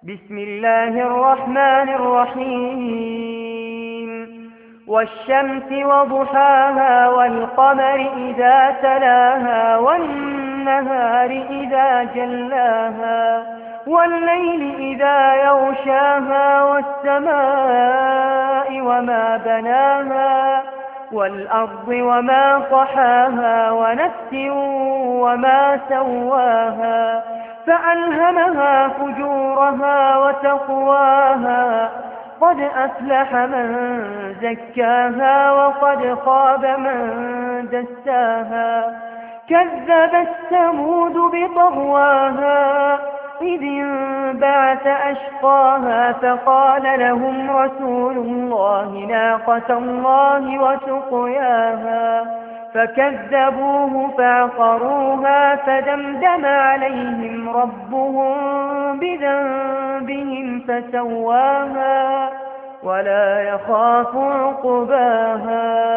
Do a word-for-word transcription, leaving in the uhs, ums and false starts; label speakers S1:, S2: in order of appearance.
S1: بسم الله الرحمن الرحيم والشمس وضحاها والقمر إذا تلاها والنهار إذا جلاها والليل إذا يغشاها والسماء وما بناها والأرض وما طحاها ونفس وما سواها فألهمها فجورها وتقواها قد أفلح من زكاها وقد خاب من دساها كذبت ثمود بطغواها إذ انبعث أشقاها فقال لهم رسول الله ناقة الله وسقياها فكذبوه فعقروها فدمدم عليهم ربهم بذنبهم فسواها ولا يخاف عقباها